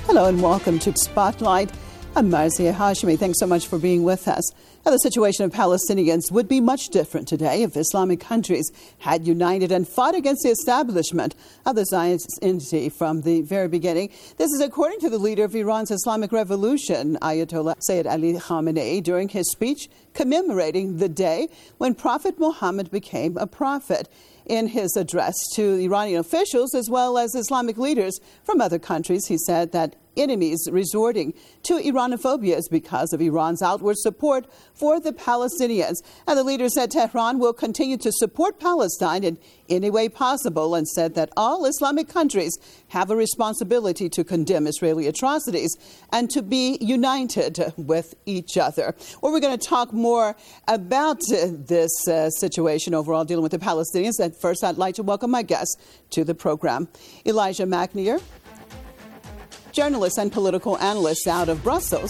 Hello and welcome to Spotlight. I'm Marzieh Hashemi. Thanks so much for being with us. Now, the situation of Palestinians would be much different today if Islamic countries had united and fought against the establishment of the Zionist entity from the very beginning. This is according to the leader of Iran's Islamic Revolution, Ayatollah Sayyid Ali Khamenei, during his speech commemorating the day when Prophet Muhammad became a prophet. In his address to Iranian officials as well as Islamic leaders from other countries, he said that enemies resorting to Iranophobia is because of Iran's outward support for the Palestinians. And the leader said Tehran will continue to support Palestine in any way possible and said that all Islamic countries have a responsibility to condemn Israeli atrocities and to be united with each other. Well, we're going to talk more about this situation overall dealing with the Palestinians. At first, I'd like to welcome my guests to the program. Elijah McNear, journalist and political analyst out of Brussels,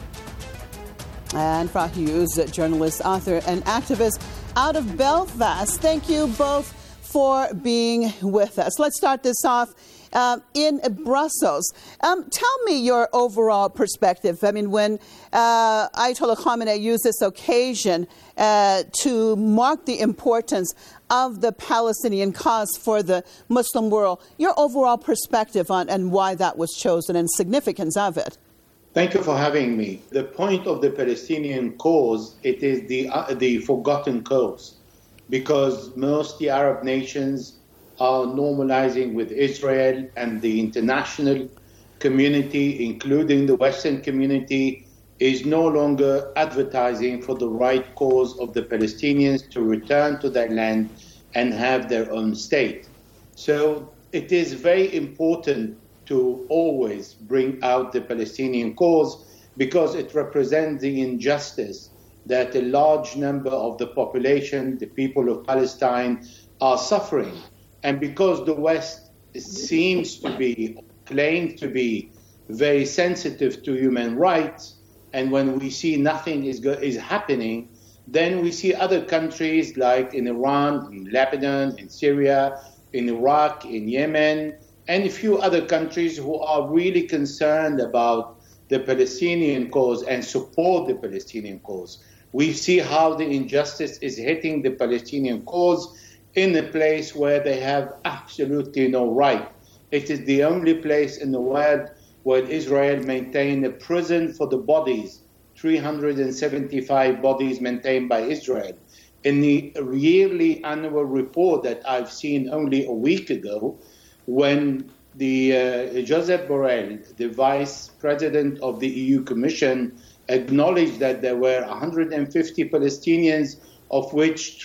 and Farah Hughes, journalist, author, and activist out of Belfast. Thank you both for being with us. Let's start this off in Brussels. Tell me your overall perspective. I mean, when Ayatollah Khamenei used this occasion to mark the importance of the Palestinian cause for the Muslim world, your overall perspective on and why that was chosen and significance of it. Thank you for having me. The point of the Palestinian cause, it is the forgotten cause, because most the Arab nations are normalizing with Israel, and the international community, including the Western community, is no longer advertising for the right cause of the Palestinians to return to their land and have their own state. So it is very important to always bring out the Palestinian cause, because it represents the injustice that a large number of the population, the people of Palestine, are suffering. And because the West seems to be, claimed to be very sensitive to human rights, and when we see nothing is happening, then we see other countries like in Iran, in Lebanon, in Syria, in Iraq, in Yemen, and a few other countries who are really concerned about the Palestinian cause and support the Palestinian cause. We see how the injustice is hitting the Palestinian cause in a place where they have absolutely no right. It is the only place in the world where Israel maintained a prison for the bodies, 375 bodies maintained by Israel. In the yearly annual report that I've seen only a week ago, when the Josep Borrell, the vice president of the EU Commission, acknowledged that there were 150 Palestinians, of which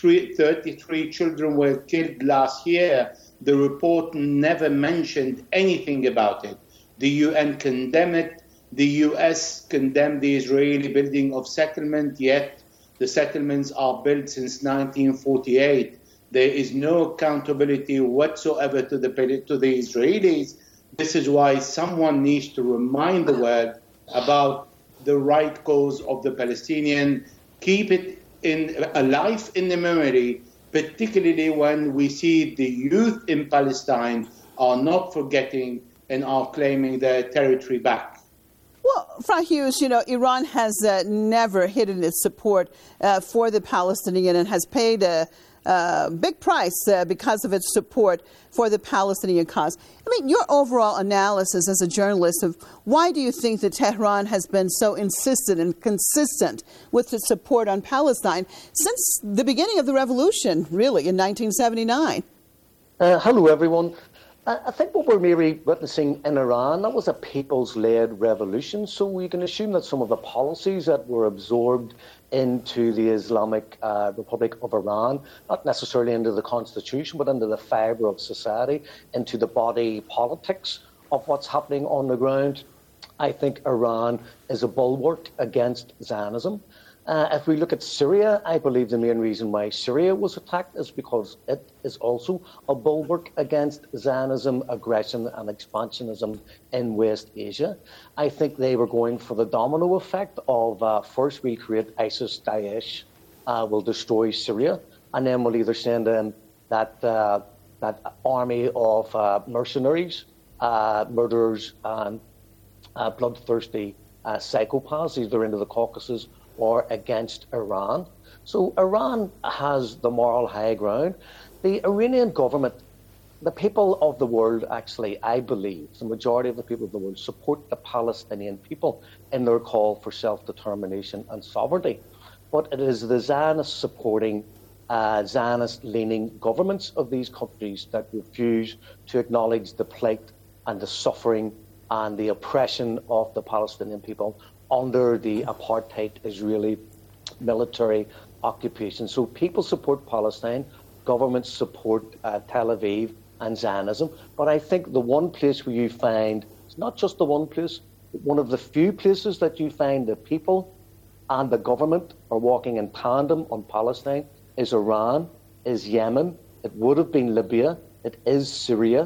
33 children were killed last year, the report never mentioned anything about it. The UN condemned it. The US condemned the Israeli building of settlement, yet the settlements are built since 1948. There is no accountability whatsoever to the Israelis. This is why someone needs to remind the world about the right cause of the Palestinian, keep it alive in the memory, particularly when we see the youth in Palestine are not forgetting and are claiming their territory back. Well, Farah Hughes, Iran has never hidden its support for the Palestinian and has paid a big price because of its support for the Palestinian cause. I mean, your overall analysis as a journalist of why do you think that Tehran has been so insistent and consistent with its support on Palestine since the beginning of the revolution, really, in 1979? Hello, everyone. I think what we're merely witnessing in Iran, that was a people's-led revolution, so we can assume that some of the policies that were absorbed into the Islamic Republic of Iran, not necessarily into the constitution, but into the fibre of society, into the body politics of what's happening on the ground. I think Iran is a bulwark against Zionism. If we look at Syria, I believe the main reason why Syria was attacked is because it is also a bulwark against Zionism, aggression and expansionism in West Asia. I think they were going for the domino effect of first we create ISIS, Daesh, will destroy Syria, and then we'll either send in that army of mercenaries, murderers and bloodthirsty psychopaths, either into the Caucasus or against Iran. So Iran has the moral high ground. The Iranian government, the people of the world, actually, I believe, the majority of the people of the world support the Palestinian people in their call for self-determination and sovereignty. But it is the Zionists supporting Zionist-leaning governments of these countries that refuse to acknowledge the plight and the suffering and the oppression of the Palestinian people under the apartheid Israeli military occupation. So people support Palestine, governments support Tel Aviv and Zionism. But I think the one place where you find, it's not just the one place, but one of the few places that you find the people and the government are walking in tandem on Palestine is Iran, is Yemen, it would have been Libya, it is Syria,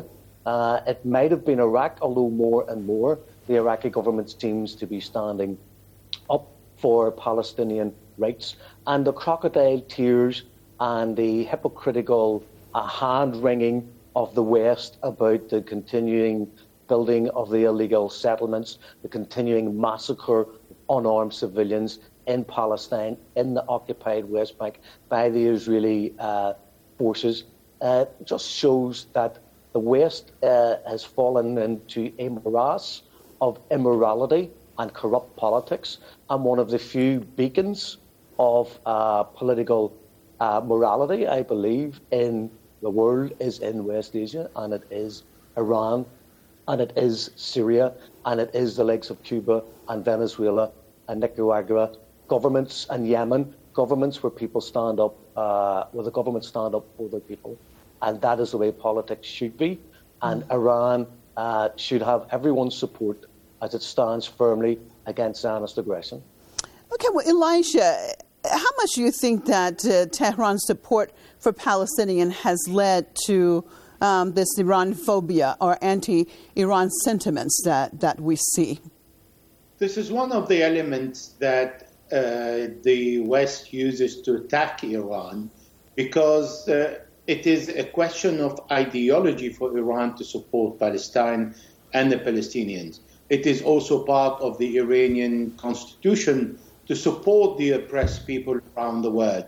it might have been Iraq, although more and more the Iraqi government seems to be standing up for Palestinian rights. And the crocodile tears and the hypocritical hand-wringing of the West about the continuing building of the illegal settlements, the continuing massacre of unarmed civilians in Palestine, in the occupied West Bank by the Israeli forces, just shows that the West has fallen into a morass of immorality and corrupt politics, and one of the few beacons of political morality, I believe, in the world is in West Asia, and it is Iran, and it is Syria, and it is the likes of Cuba and Venezuela and Nicaragua, governments and Yemen, governments where people stand up, where the governments stand up for their people. And that is the way politics should be. And Iran should have everyone's support as it stands firmly against Zionist aggression. Okay, well, Elijah, how much do you think that Tehran's support for Palestinian has led to this Iran phobia or anti-Iran sentiments that we see? This is one of the elements that the West uses to attack Iran, because it is a question of ideology for Iran to support Palestine and the Palestinians. It is also part of the Iranian constitution to support the oppressed people around the world.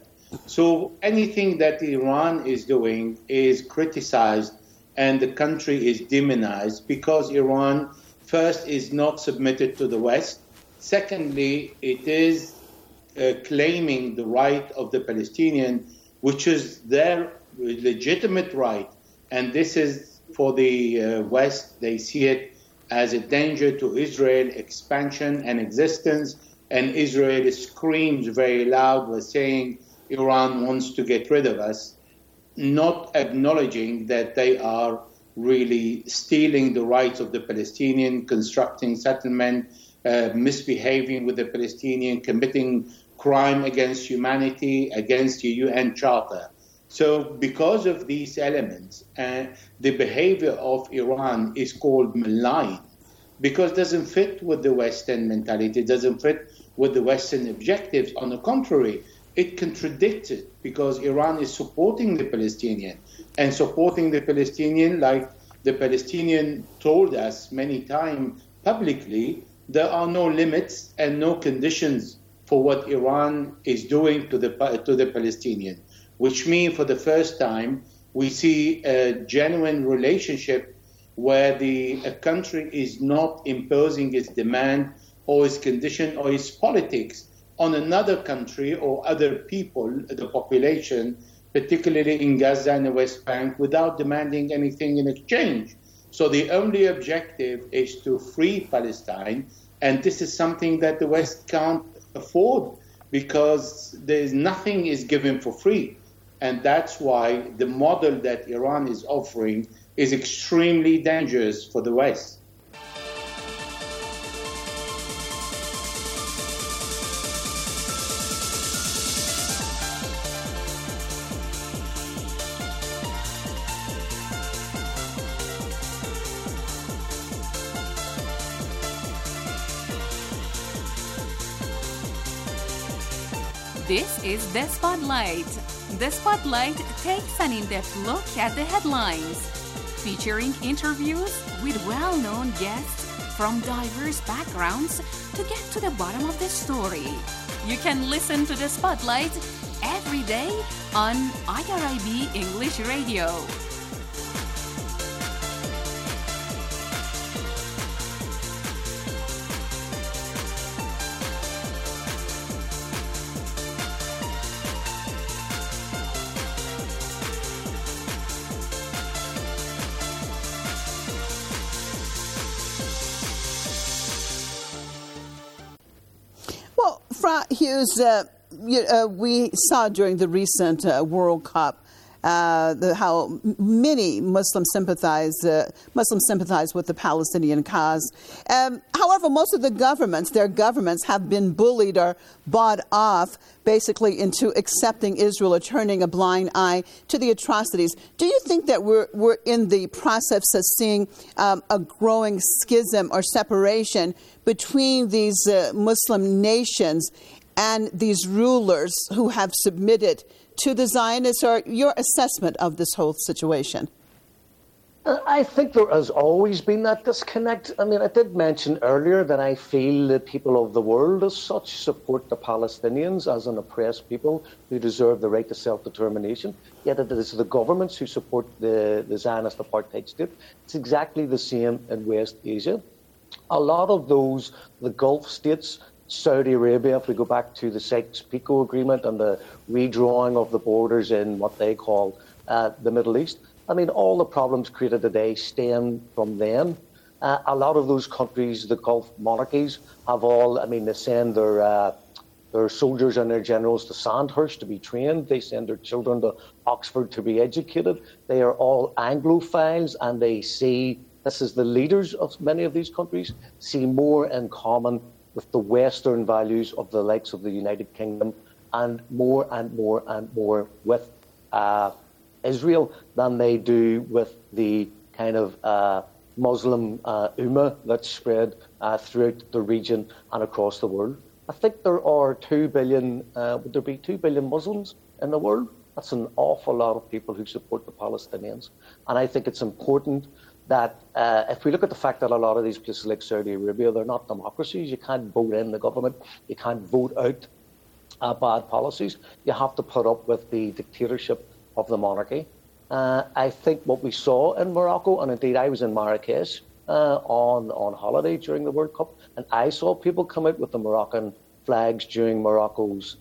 So anything that Iran is doing is criticized and the country is demonized because Iran, first, is not submitted to the West. Secondly, it is claiming the right of the Palestinian, which is their legitimate right. And this is, for the West, they see it as a danger to Israel expansion and existence. And Israel screams very loud by saying Iran wants to get rid of us, not acknowledging that they are really stealing the rights of the Palestinian, constructing settlement, misbehaving with the Palestinian, committing crime against humanity, against the UN Charter. So because of these elements, the behavior of Iran is called malign, because it doesn't fit with the Western mentality, it doesn't fit with the Western objectives. On the contrary, it contradicts it, because Iran is supporting the Palestinian, and supporting the Palestinian, like the Palestinian told us many times publicly, there are no limits and no conditions for what Iran is doing to the Palestinian, which means for the first time we see a genuine relationship where a country is not imposing its demand or its condition or its politics on another country or other people, the population, particularly in Gaza and the West Bank, without demanding anything in exchange. So the only objective is to free Palestine, and this is something that the West can't afford, because nothing is given for free. And that's why the model that Iran is offering is extremely dangerous for the West. This is The Spotlight. The Spotlight takes an in-depth look at the headlines, featuring interviews with well-known guests from diverse backgrounds to get to the bottom of the story. You can listen to the Spotlight every day on IRIB English Radio. Fra Hughes, we saw during the recent World Cup how many Muslims sympathize with the Palestinian cause. However, most of their governments have been bullied or bought off basically into accepting Israel or turning a blind eye to the atrocities. Do you think that we're in the process of seeing a growing schism or separation between these Muslim nations and these rulers who have submitted to the Zionists, or your assessment of this whole situation? I think there has always been that disconnect. I mean, I did mention earlier that I feel the people of the world as such support the Palestinians as an oppressed people who deserve the right to self-determination, yet it is the governments who support the Zionist apartheid state. It's exactly the same in West Asia. A lot of those, the Gulf states, Saudi Arabia, if we go back to the Sykes-Picot Agreement and the redrawing of the borders in what they call the Middle East, I mean, all the problems created today stem from them. A lot of those countries, the Gulf monarchies, have all, I mean, they send their soldiers and their generals to Sandhurst to be trained. They send their children to Oxford to be educated. They are all Anglophiles, and they see, this is the leaders of many of these countries, see more in common with the Western values of the likes of the United Kingdom, and more and more and more with Israel than they do with the kind of Muslim Ummah that's spread throughout the region and across the world. I think there are 2 billion, would there be 2 billion Muslims in the world? That's an awful lot of people who support the Palestinians. And I think it's important that if we look at the fact that a lot of these places like Saudi Arabia, they're not democracies. You can't vote in the government. You can't vote out bad policies. You have to put up with the dictatorship of the monarchy. I think what we saw in Morocco, and indeed I was in Marrakesh on holiday during the World Cup, and I saw people come out with the Moroccan flags during Morocco's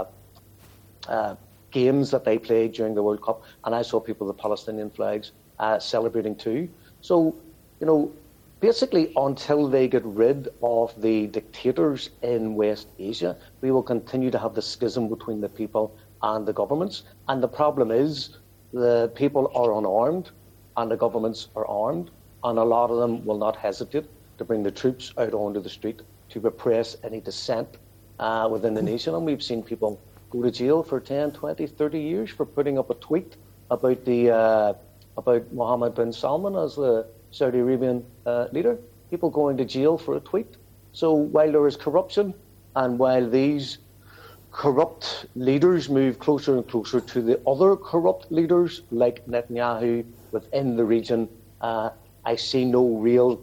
games that they played during the World Cup, and I saw people with the Palestinian flags celebrating too. So, you know, basically until they get rid of the dictators in West Asia, we will continue to have the schism between the people and the governments. And the problem is the people are unarmed and the governments are armed, and a lot of them will not hesitate to bring the troops out onto the street to repress any dissent within the nation. And we've seen people go to jail for 10, 20, 30 years for putting up a tweet about about Mohammed bin Salman as the Saudi Arabian leader, people going to jail for a tweet. So while there is corruption, and while these corrupt leaders move closer and closer to the other corrupt leaders like Netanyahu within the region, I see no real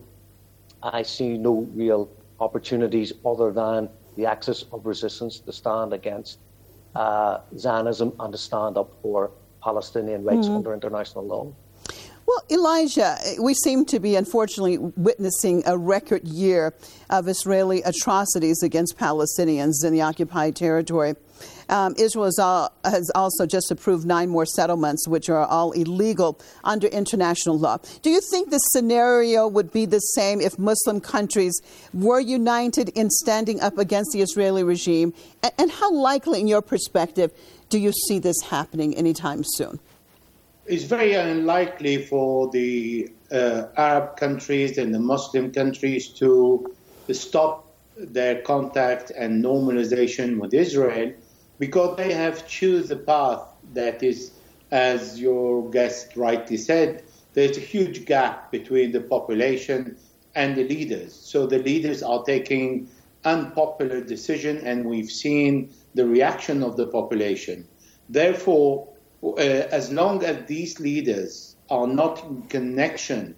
opportunities other than the axis of resistance to stand against Zionism and to stand up for Palestinian rights under international law. Well, Elijah, we seem to be unfortunately witnessing a record year of Israeli atrocities against Palestinians in the occupied territory. Israel has also just approved 9 more settlements, which are all illegal under international law. Do you think this scenario would be the same if Muslim countries were united in standing up against the Israeli regime? And how likely, in your perspective, do you see this happening anytime soon? It's very unlikely for the Arab countries and the Muslim countries to stop their contact and normalization with Israel, because they have chosen a path that is, as your guest rightly said, there's a huge gap between the population and the leaders. So the leaders are taking unpopular decisions, and we've seen the reaction of the population. Therefore, as long as these leaders are not in connection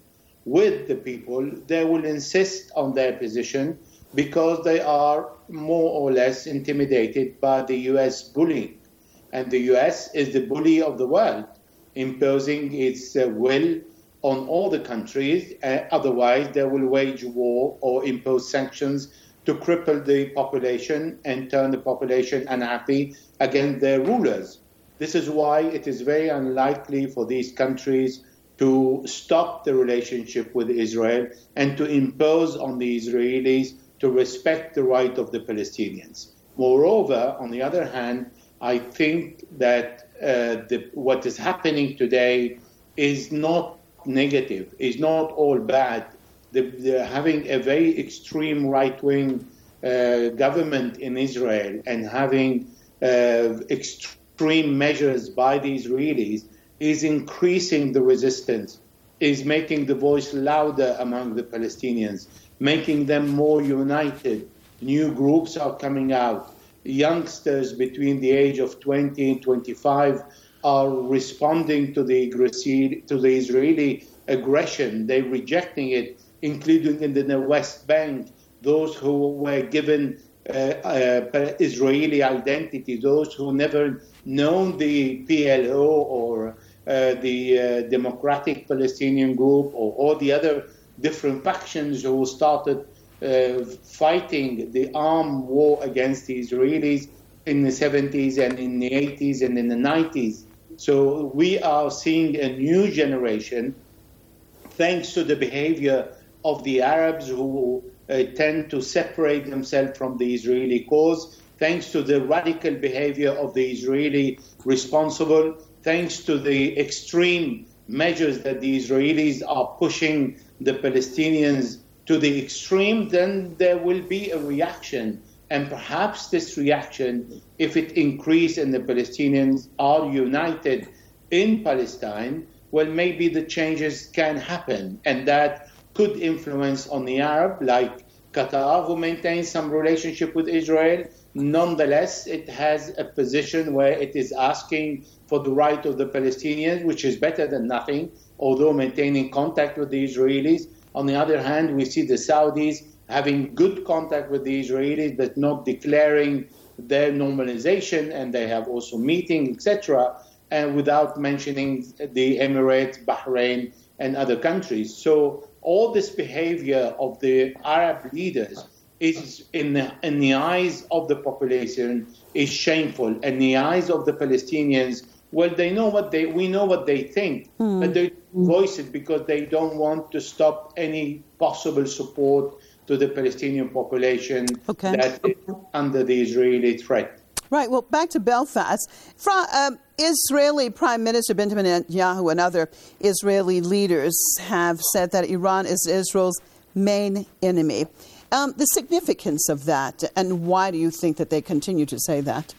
with the people, they will insist on their position because they are more or less intimidated by the U.S. bullying. And the U.S. is the bully of the world, imposing its will on all the countries. Otherwise, they will wage war or impose sanctions to cripple the population and turn the population unhappy against their rulers. This is why it is very unlikely for these countries to stop the relationship with Israel and to impose on the Israelis to respect the right of the Palestinians. Moreover, on the other hand, I think that what is happening today is not negative, is not all bad. Having a very extreme right-wing government in Israel and having extreme measures by the Israelis is increasing the resistance, is making the voice louder among the Palestinians, making them more united. New groups are coming out. Youngsters between the age of 20 and 25 are responding to the Israeli aggression. They're rejecting it, including in the West Bank, those who were given Israeli identity, those who never known the PLO or the Democratic Palestinian Group or all the other different factions who started fighting the armed war against the Israelis in the 70s and in the 80s and in the 90s. So we are seeing a new generation, thanks to the behavior of the Arabs who tend to separate themselves from the Israeli cause, thanks to the radical behavior of the Israeli responsible, thanks to the extreme measures that the Israelis are pushing the Palestinians to the extreme, then there will be a reaction. And perhaps this reaction, if it increases and the Palestinians are united in Palestine, well, maybe the changes can happen. And that could influence on the Arab, like Qatar, who maintains some relationship with Israel. Nonetheless, it has a position where it is asking for the right of the Palestinians, which is better than nothing, although maintaining contact with the Israelis. On the other hand, we see the Saudis having good contact with the Israelis, but not declaring their normalization, and they have also meetings, etc., and without mentioning the Emirates, Bahrain, and other countries. So all this behavior of the Arab leaders is, in the eyes of the population, is shameful. In the eyes of the Palestinians, well, we know what they think, but they voice it because they don't want to stop any possible support to the Palestinian population that is under the Israeli threat. Right. Well, back to Belfast. Israeli Prime Minister Benjamin Netanyahu and other Israeli leaders have said that Iran is Israel's main enemy. The significance of that, and why do you think that they continue to say that?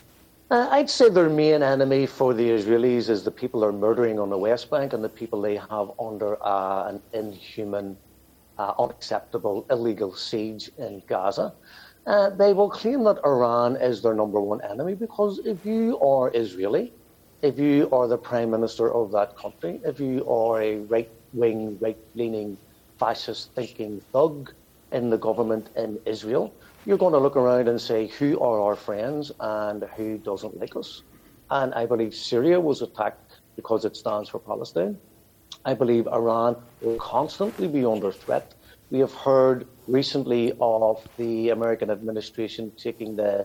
I'd say their main enemy for the Israelis is the people they're murdering on the West Bank and the people they have under an inhuman, unacceptable, illegal siege in Gaza. They will claim that Iran is their number one enemy because if you are Israeli, if you are the prime minister of that country, if you are a right-wing, right-leaning, fascist-thinking thug in the government in Israel, you're going to look around and say, who are our friends and who doesn't like us? And I believe Syria was attacked because it stands for Palestine. I believe Iran will constantly be under threat. We have heard recently of the American administration taking the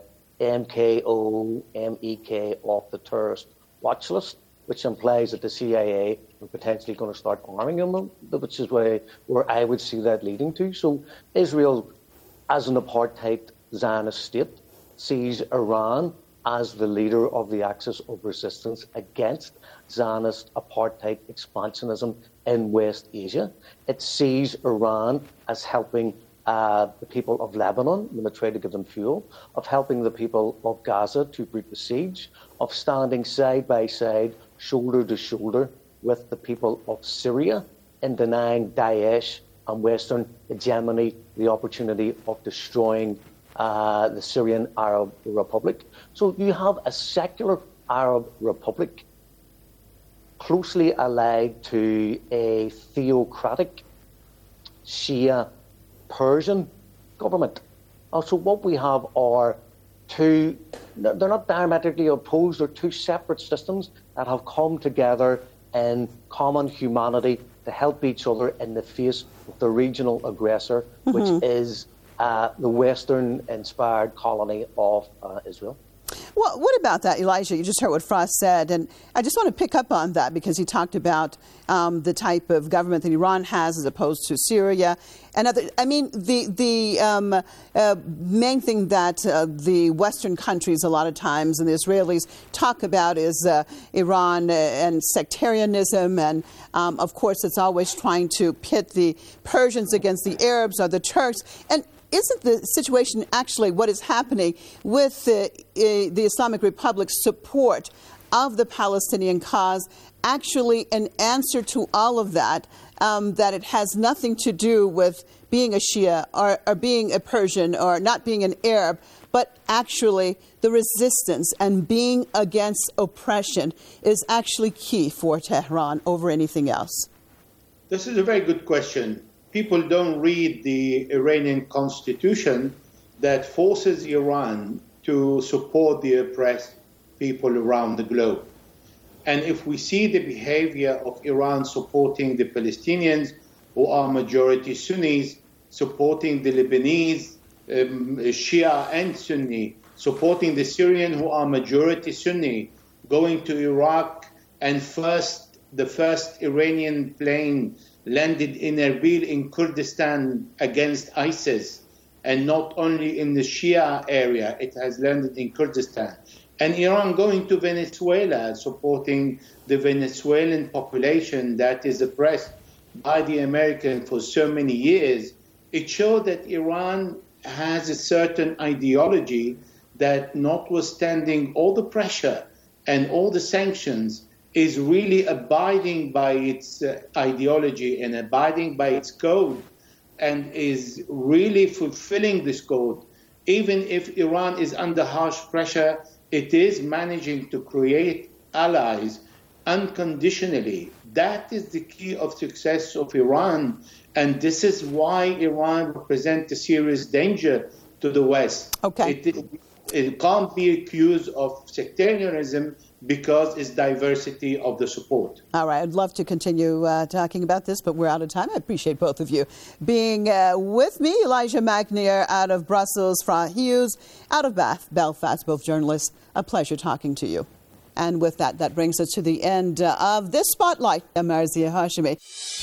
MKO, MEK off the terrorist watch list, which implies that the CIA are potentially going to start arming them, which is where I would see that leading to. So Israel, as an apartheid Zionist state, sees Iran as the leader of the axis of resistance against Zionist apartheid expansionism in West Asia. It sees Iran as helping the people of Lebanon when they try to give them fuel, of helping the people of Gaza to break the siege, of standing side by side, shoulder to shoulder with the people of Syria in denying Daesh and Western hegemony the opportunity of destroying the Syrian Arab Republic. So you have a secular Arab Republic closely allied to a theocratic Shia Persian government. Also, what we have are two, they're not diametrically opposed, they're two separate systems that have come together in common humanity to help each other in the face of the regional aggressor, which is the Western-inspired colony of Israel. Well, what about that, Elijah? You just heard what Frost said, and I just want to pick up on that because he talked about the type of government that Iran has as opposed to Syria and other. I mean, the main thing that the Western countries a lot of times and the Israelis talk about is Iran and sectarianism, and of course, it's always trying to pit the Persians against the Arabs or the Turks. And isn't the situation actually what is happening with the Islamic Republic's support of the Palestinian cause actually an answer to all of that, that it has nothing to do with being a Shia or being a Persian or not being an Arab, but actually the resistance and being against oppression is actually key for Tehran over anything else? This is a very good question. People don't read the Iranian constitution that forces Iran to support the oppressed people around the globe. And if we see the behavior of Iran supporting the Palestinians, who are majority Sunnis, supporting the Lebanese, Shia and Sunni, supporting the Syrian, who are majority Sunni, going to Iraq, and the first Iranian plane landed in Erbil in Kurdistan against ISIS, and not only in the Shia area, it has landed in Kurdistan. And Iran going to Venezuela, supporting the Venezuelan population that is oppressed by the Americans for so many years. It showed that Iran has a certain ideology that, notwithstanding all the pressure and all the sanctions, is really abiding by its ideology and abiding by its code, and is really fulfilling this code. Even if Iran is under harsh pressure, it is managing to create allies unconditionally. That is the key of success of Iran, and this is why Iran represents a serious danger to the West. Okay. It can't be accused of sectarianism because it's diversity of the support. All right, I'd love to continue talking about this, but we're out of time. I appreciate both of you being with me. Elijah McNair out of Brussels, Fra Hughes out of Belfast, both journalists. A pleasure talking to you. And with that, that brings us to the end of this Spotlight. I'm Marzia Hashemi.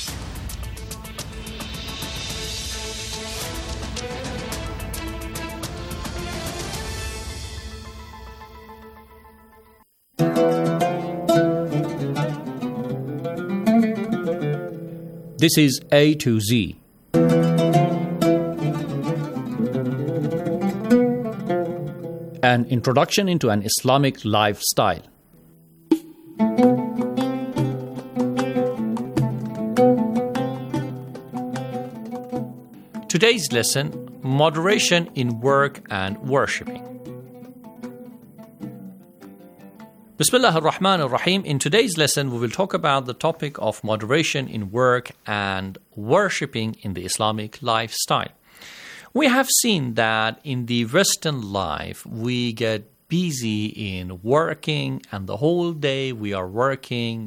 This is A to Z. An introduction into an Islamic lifestyle. Today's lesson, moderation in work and worshipping. Bismillah ar-Rahman ar-Rahim. In today's lesson, we will talk about the topic of moderation in work and worshipping in the Islamic lifestyle. We have seen that in the Western life, we get busy in working, and the whole day we are working.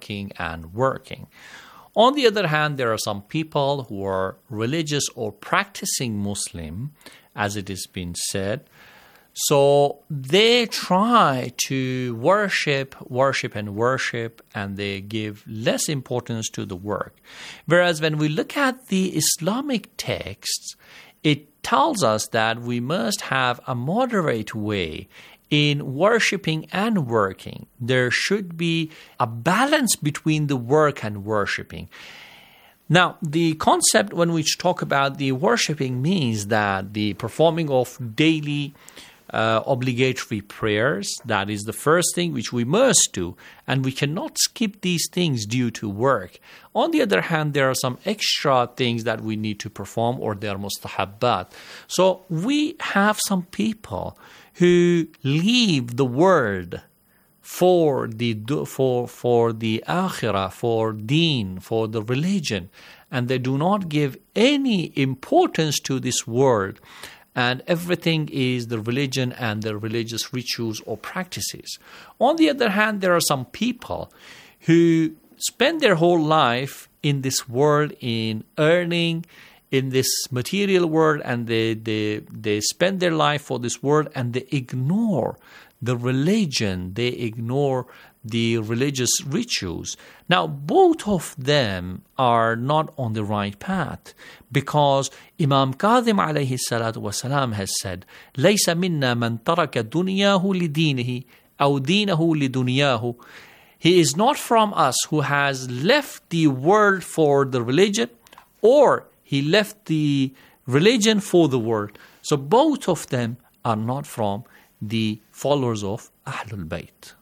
On the other hand, there are some people who are religious or practicing Muslim, as it has been said. So they try to worship, and they give less importance to the work. Whereas when we look at the Islamic texts, it tells us that we must have a moderate way in worshiping and working. There should be a balance between the work and worshiping. Now, the concept when we talk about the worshiping means that the performing of daily obligatory prayers, that is the first thing which we must do, and we cannot skip these things due to work. On the other hand, there are some extra things that we need to perform, or they are mustahabbat. So we have some people who leave the word for the akhirah, for deen, for the religion, and they do not give any importance to this world, and everything is the religion and the religious rituals or practices. On the other hand, there are some people who spend their whole life in this world, in earning, in this material world, and they spend their life for this world, and they ignore the religion, they ignore the religious rituals. Now, both of them are not on the right path, because Imam Kadhim alayhi salatu wasalam has said, لَيْسَ مِنَّا مَنْ تَرَكَ دُنْيَاهُ لِدِينِهِ أَوْ دِينَهُ لِدُنْيَاهُ. He is not from us who has left the world for the religion, or he left the religion for the world. So both of them are not from the followers of Ahlul Bayt.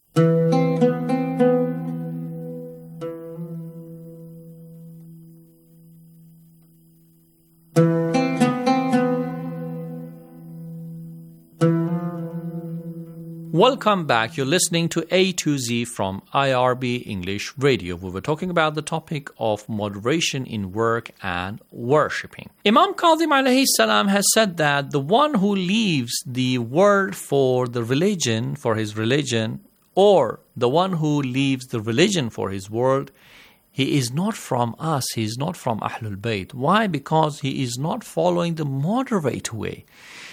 Welcome back. You're listening to A to Z from IRB English Radio. We were talking about the topic of moderation in work and worshipping. Imam Kadhim alayhi salam has said that the one who leaves the world for the religion, for his religion, or the one who leaves the religion for his world, he is not from us, he is not from Ahlul Bayt. Why? Because he is not following the moderate way.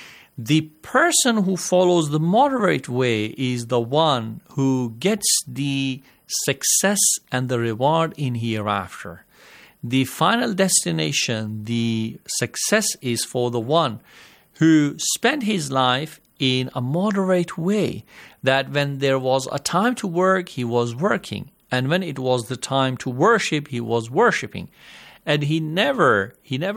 The person who follows the moderate way is the one who gets the success and the reward in hereafter. The final destination, the success, is for the one who spent his life in a moderate way, that when there was a time to work, he was working, and when it was the time to worship, he was worshipping. And he never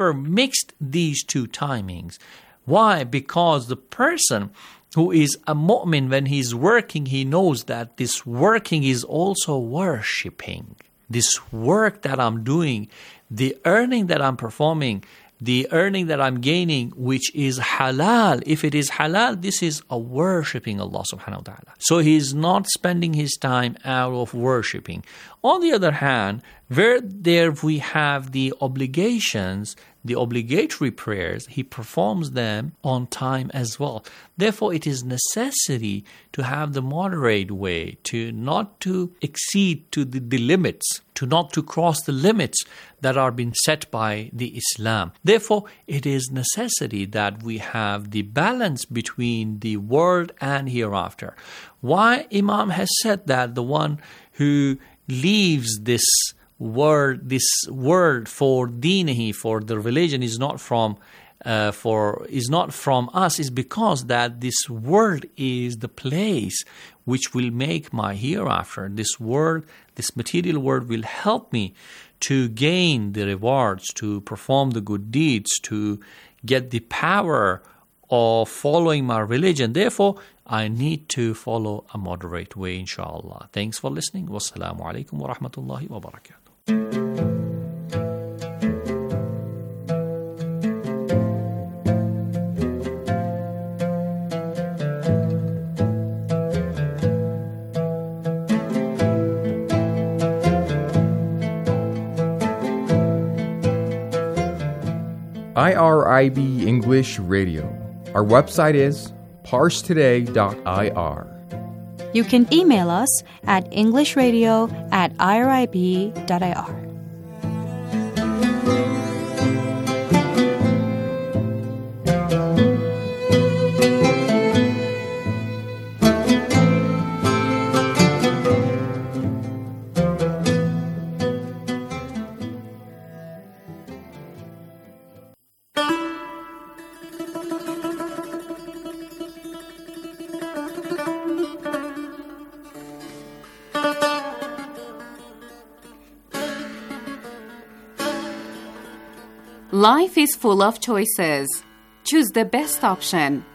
mixed these two timings. Why? Because the person who is a mu'min, when he's working, he knows that this working is also worshipping. This work that I'm doing, the earning that I'm performing, the earning that I'm gaining, which is halal. If it is halal, this is a worshipping Allah subhanahu wa ta'ala. So he is not spending his time out of worshipping. On the other hand, where there we have the obligations, the obligatory prayers, he performs them on time as well. Therefore, it is necessary to have the moderate way, to not to exceed to the limits, to not to cross the limits that are being set by the Islam. Therefore, it is necessary that we have the balance between the world and hereafter. Why Imam has said that the one who leaves this word for deenahi, for the religion, is not from us, is because that this world is the place which will make my hereafter. This world, this material world, will help me to gain the rewards, to perform the good deeds, to get the power of following my religion. Therefore, I need to follow a moderate way, inshallah. Thanks for listening. Wassalamu alaikum wa rahmatullahi wa barakatuh. IRIB English Radio. Our website is parsetoday.ir. You can email us at englishradio@irib.ir. Life is full of choices. Choose the best option.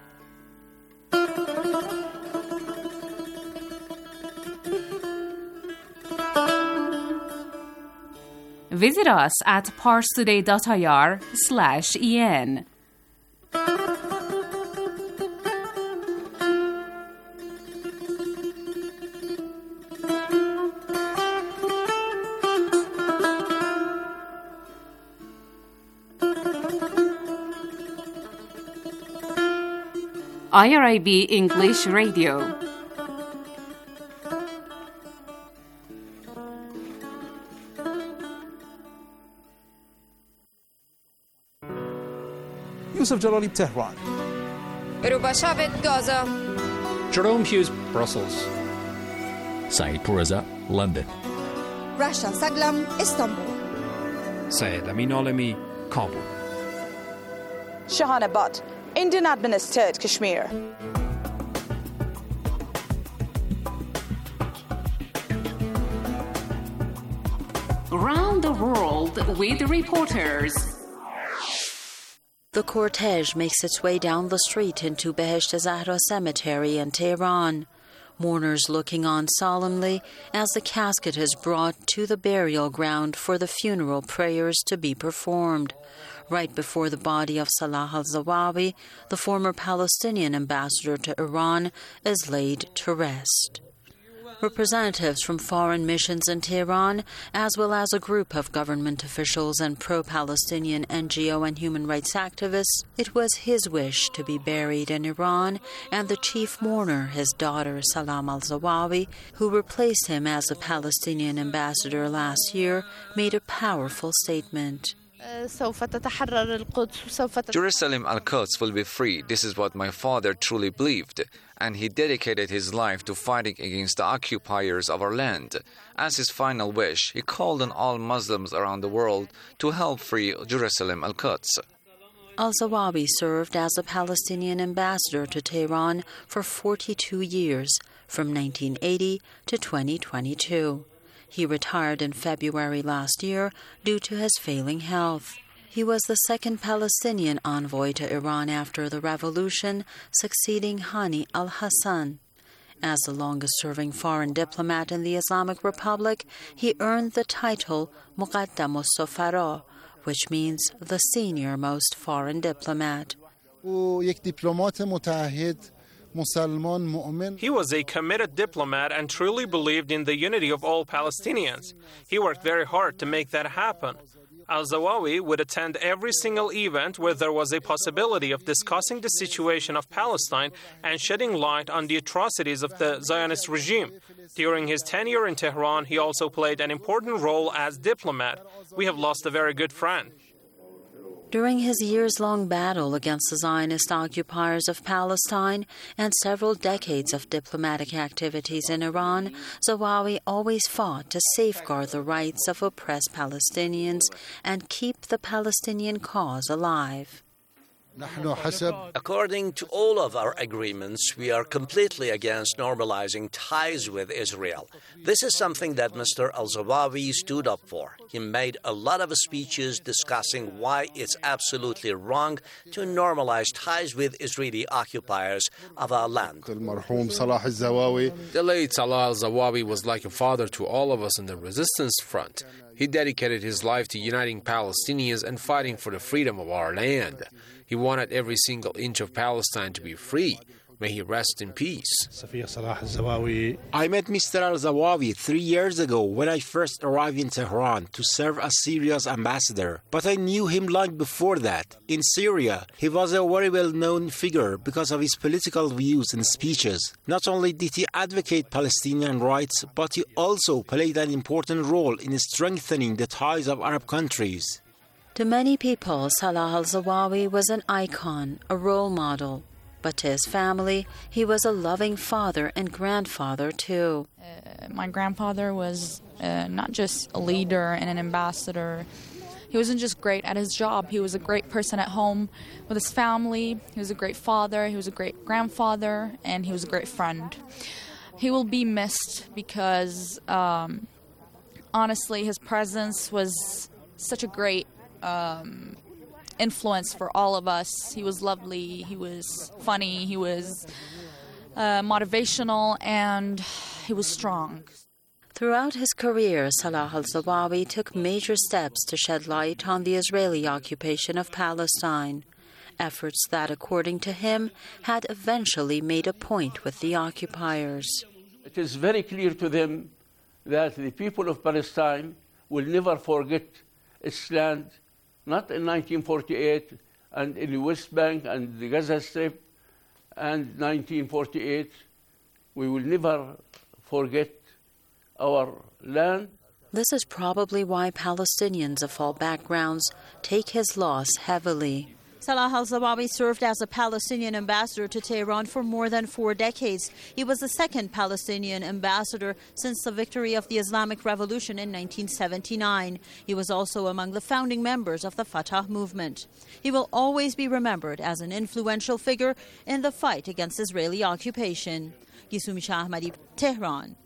Visit us at parstoday.ir/en. IRIB English Radio. يوسف جلالي بتهران. Ruba Shabit, Gaza. Jerome Hughes, Brussels. Saeed Pureza, London. Rasha Saglam, Istanbul. Syed Amin Alami, Kabul. Shahana Butt, Indian administered Kashmir. Around the world with reporters. The cortege makes its way down the street into Behesht Zahra Cemetery in Tehran. Mourners looking on solemnly as the casket is brought to the burial ground for the funeral prayers to be performed. Right before the body of Salah al-Zawawi, the former Palestinian ambassador to Iran, is laid to rest. Representatives from foreign missions in Tehran, as well as a group of government officials and pro-Palestinian NGO and human rights activists, it was his wish to be buried in Iran, and the chief mourner, his daughter Salam al-Zawawi, who replaced him as a Palestinian ambassador last year, made a powerful statement. Jerusalem Al-Quds will be free. This is what my father truly believed, and he dedicated his life to fighting against the occupiers of our land. As his final wish, he called on all Muslims around the world to help free Jerusalem Al-Quds. Al-Zawawi served as a Palestinian ambassador to Tehran for 42 years, from 1980 to 2022. He retired in February last year due to his failing health. He was the second Palestinian envoy to Iran after the revolution, succeeding Hani al-Hassan. As the longest-serving foreign diplomat in the Islamic Republic, he earned the title Muqaddam al-Safara, which means the senior-most foreign diplomat. He was a committed diplomat and truly believed in the unity of all Palestinians. He worked very hard to make that happen. Al-Zawawi would attend every single event where there was a possibility of discussing the situation of Palestine and shedding light on the atrocities of the Zionist regime. During his tenure in Tehran, he also played an important role as diplomat. We have lost a very good friend. During his years-long battle against the Zionist occupiers of Palestine and several decades of diplomatic activities in Iran, Zawawi always fought to safeguard the rights of oppressed Palestinians and keep the Palestinian cause alive. According to all of our agreements, we are completely against normalizing ties with Israel. This is something that Mr. al-Zawawi stood up for. He made a lot of speeches discussing why it's absolutely wrong to normalize ties with Israeli occupiers of our land. The late Salah al-Zawawi was like a father to all of us in the resistance front. He dedicated his life to uniting Palestinians and fighting for the freedom of our land. He wanted every single inch of Palestine to be free. May he rest in peace. I met Mr. al-Zawawi 3 years ago when I first arrived in Tehran to serve as Syria's ambassador. But I knew him long before that. In Syria, he was a very well-known figure because of his political views and speeches. Not only did he advocate Palestinian rights, but he also played an important role in strengthening the ties of Arab countries. To many people, Salah al-Zawawi was an icon, a role model. But to his family, he was a loving father and grandfather too. My grandfather was not just a leader and an ambassador. He wasn't just great at his job. He was a great person at home with his family. He was a great father. He was a great grandfather. And he was a great friend. He will be missed because, honestly, his presence was such a great influence for all of us. He was lovely, he was funny, he was motivational, and he was strong. Throughout his career, Salah al-Zawawi took major steps to shed light on the Israeli occupation of Palestine, efforts that, according to him, had eventually made a point with the occupiers. It is very clear to them that the people of Palestine will never forget its land, not in 1948 and in the West Bank and the Gaza Strip and 1948. We will never forget our land. This is probably why Palestinians of all backgrounds take his loss heavily. Salah al-Zawawi served as a Palestinian ambassador to Tehran for more than 4 decades. He was the second Palestinian ambassador since the victory of the Islamic Revolution in 1979. He was also among the founding members of the Fatah movement. He will always be remembered as an influential figure in the fight against Israeli occupation. Gisumi Shah Ahmadi, Tehran.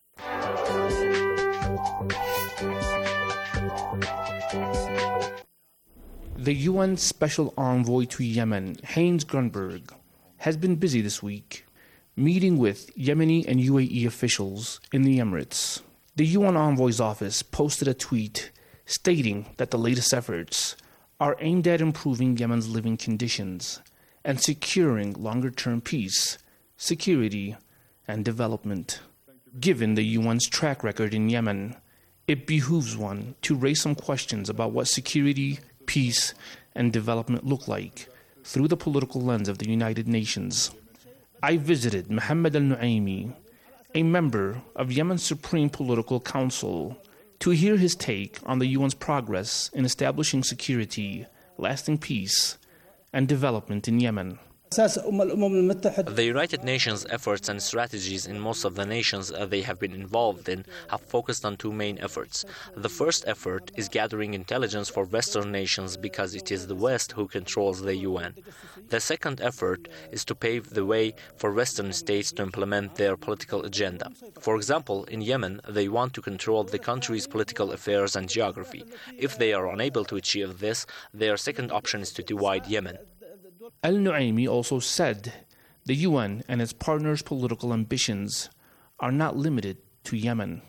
The UN Special Envoy to Yemen, Heinz Grunberg, has been busy this week, meeting with Yemeni and UAE officials in the Emirates. The UN Envoy's office posted a tweet stating that the latest efforts are aimed at improving Yemen's living conditions and securing longer-term peace, security, and development. Given the UN's track record in Yemen, it behooves one to raise some questions about what security, peace, and development look like through the political lens of the United Nations. I visited Mohammed al-Nuaimi, a member of Yemen's Supreme Political Council, to hear his take on the UN's progress in establishing security, lasting peace, and development in Yemen. The United Nations efforts and strategies in most of the nations they have been involved in have focused on 2 main efforts. The first effort is gathering intelligence for Western nations because it is the West who controls the UN. The second effort is to pave the way for Western states to implement their political agenda. For example, in Yemen, they want to control the country's political affairs and geography. If they are unable to achieve this, their second option is to divide Yemen. Al-Nuaimi also said the UN and its partners' political ambitions are not limited to Yemen.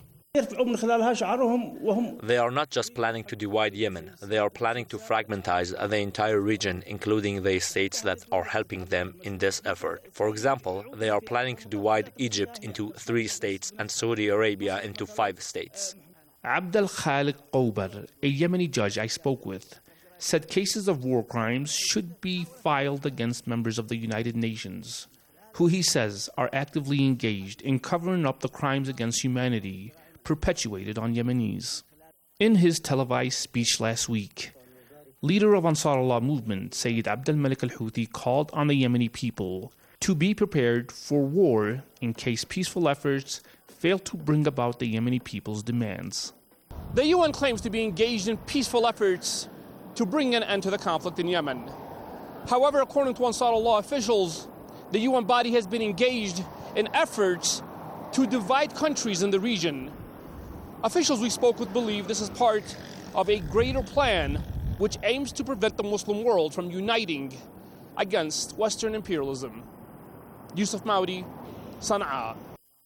They are not just planning to divide Yemen, they are planning to fragmentize the entire region, including the states that are helping them in this effort. For example, they are planning to divide Egypt into 3 states and Saudi Arabia into 5 states. Abdel Khaliq Qoubar, a Yemeni judge I spoke with, said cases of war crimes should be filed against members of the United Nations, who he says are actively engaged in covering up the crimes against humanity perpetuated on Yemenis. In his televised speech last week, leader of Ansarullah movement, Sayyid Abdel Malik al-Houthi, called on the Yemeni people to be prepared for war in case peaceful efforts fail to bring about the Yemeni people's demands. The UN claims to be engaged in peaceful efforts to bring an end to the conflict in Yemen. However, according to Ansarullah officials, the UN body has been engaged in efforts to divide countries in the region. Officials we spoke with believe this is part of a greater plan which aims to prevent the Muslim world from uniting against Western imperialism. Yusuf Maudi, Sana'a.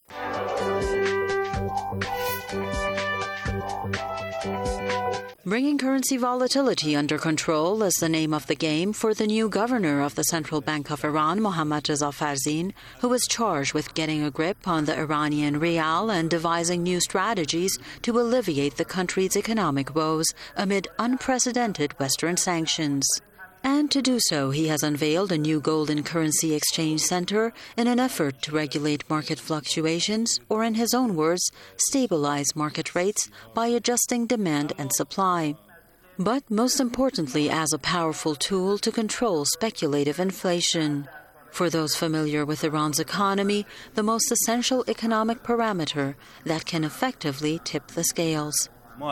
Bringing currency volatility under control is the name of the game for the new governor of the Central Bank of Iran, Mohammad Reza Farzin, who is charged with getting a grip on the Iranian rial and devising new strategies to alleviate the country's economic woes amid unprecedented Western sanctions. And to do so, he has unveiled a new golden currency exchange center in an effort to regulate market fluctuations, or in his own words, stabilize market rates by adjusting demand and supply. But most importantly, as a powerful tool to control speculative inflation. For those familiar with Iran's economy, the most essential economic parameter that can effectively tip the scales.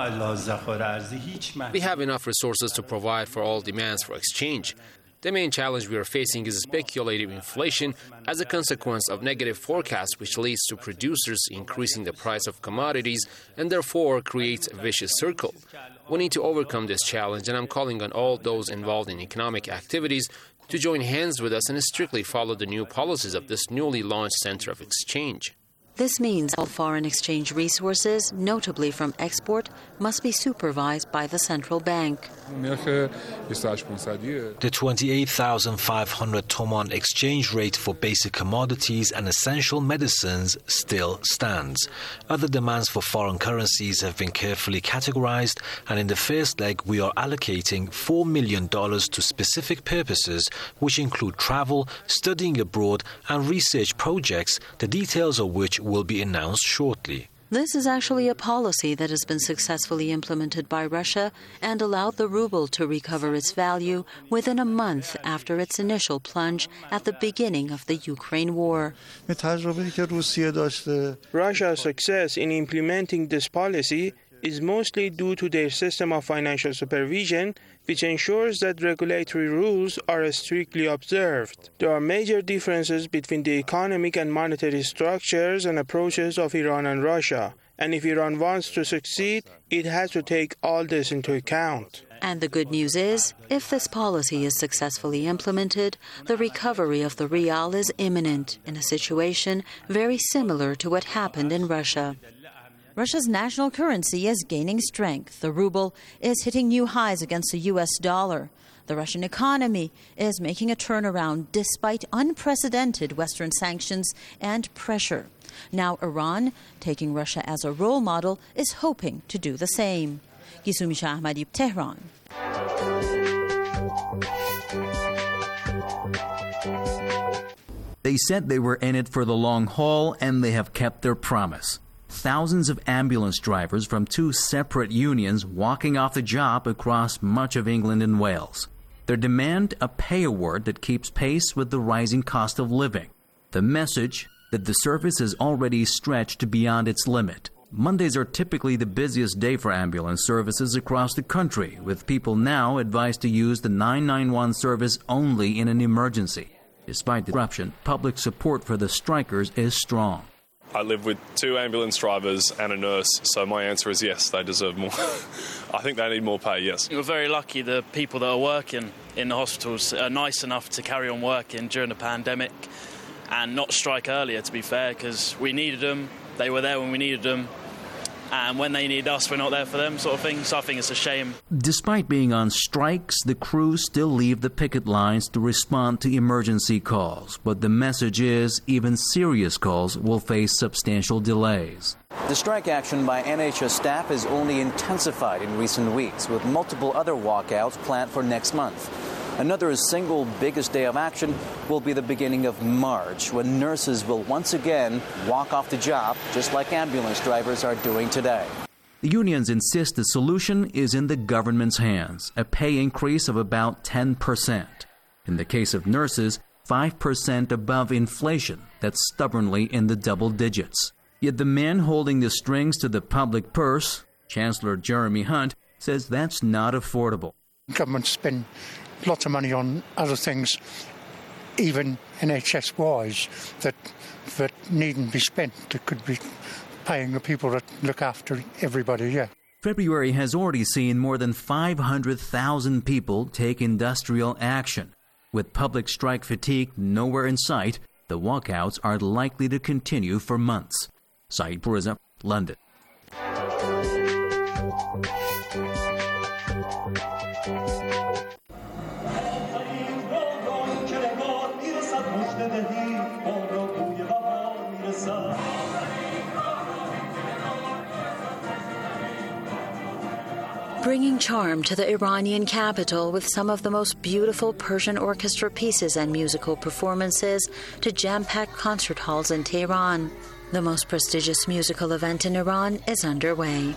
We have enough resources to provide for all demands for exchange. The main challenge we are facing is speculative inflation as a consequence of negative forecasts, which leads to producers increasing the price of commodities and therefore creates a vicious circle. We need to overcome this challenge, and I'm calling on all those involved in economic activities to join hands with us and strictly follow the new policies of this newly launched Center of Exchange. This means all foreign exchange resources, notably from export, must be supervised by the central bank. The 28,500 Toman exchange rate for basic commodities and essential medicines still stands. Other demands for foreign currencies have been carefully categorized, and in the first leg we are allocating $4 million to specific purposes, which include travel, studying abroad and research projects, the details of which will be announced shortly. This is actually a policy that has been successfully implemented by Russia and allowed the ruble to recover its value within a month after its initial plunge at the beginning of the Ukraine war. Russia's success in implementing this policy is mostly due to their system of financial supervision, which ensures that regulatory rules are strictly observed. There are major differences between the economic and monetary structures and approaches of Iran and Russia. And if Iran wants to succeed, it has to take all this into account. And the good news is, if this policy is successfully implemented, the recovery of the rial is imminent, in a situation very similar to what happened in Russia. Russia's national currency is gaining strength. The ruble is hitting new highs against the U.S. dollar. The Russian economy is making a turnaround despite unprecedented Western sanctions and pressure. Now Iran, taking Russia as a role model, is hoping to do the same. Gisumi Shah Ahmadi, Tehran. They said they were in it for the long haul, and they have kept their promise. Thousands of ambulance drivers from two separate unions walking off the job across much of England and Wales. They demand a pay award that keeps pace with the rising cost of living. The message that the service is already stretched beyond its limit. Mondays are typically the busiest day for ambulance services across the country, with people now advised to use the 991 service only in an emergency. Despite the disruption, public support for the strikers is strong. I live with two ambulance drivers and a nurse, so my answer is yes, they deserve more. I think they need more pay, yes. We're very lucky the people that are working in the hospitals are nice enough to carry on working during the pandemic and not strike earlier, to be fair, because we needed them, they were there when we needed them, and when they need us, we're not there for them, sort of thing, so I think it's a shame. Despite being on strikes, the crews still leave the picket lines to respond to emergency calls. But the message is even serious calls will face substantial delays. The strike action by NHS staff has only intensified in recent weeks, with multiple other walkouts planned for next month. Another single biggest day of action will be the beginning of March, when nurses will once again walk off the job, just like ambulance drivers are doing today. The unions insist the solution is in the government's hands, a pay increase of about 10%. In the case of nurses, 5% above inflation, that's stubbornly in the double digits. Yet the man holding the strings to the public purse, Chancellor Jeremy Hunt, says that's not affordable. Government spend lots of money on other things, even NHS-wise, that needn't be spent, that could be paying the people that look after everybody, yeah. February has already seen more than 500,000 people take industrial action. With public strike fatigue nowhere in sight, the walkouts are likely to continue for months. Saeed Puriza, London. Bringing charm to the Iranian capital with some of the most beautiful Persian orchestra pieces and musical performances to jam-packed concert halls in Tehran. The most prestigious musical event in Iran is underway.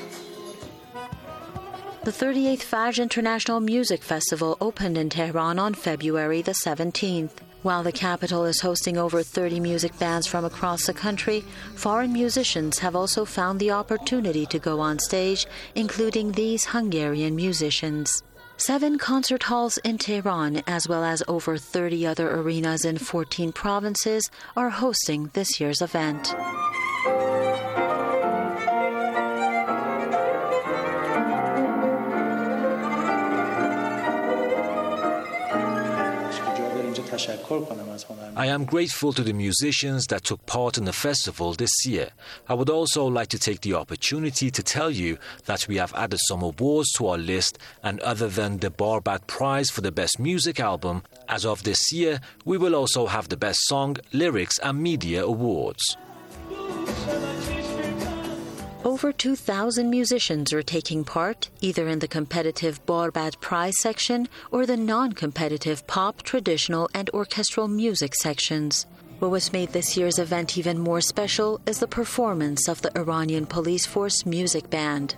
The 38th Fajr International Music Festival opened in Tehran on February the 17th. While the capital is hosting over 30 music bands from across the country, foreign musicians have also found the opportunity to go on stage, including these Hungarian musicians. 7 concert halls in Tehran, as well as over 30 other arenas in 14 provinces, are hosting this year's event. I am grateful to the musicians that took part in the festival this year. I would also like to take the opportunity to tell you that we have added some awards to our list, and other than the Barbad Prize for the Best Music Album, as of this year, we will also have the Best Song, Lyrics and Media Awards. Over 2,000 musicians are taking part, either in the competitive Barbad Prize section or the non-competitive pop, traditional and orchestral music sections. But what's made this year's event even more special is the performance of the Iranian Police Force Music Band.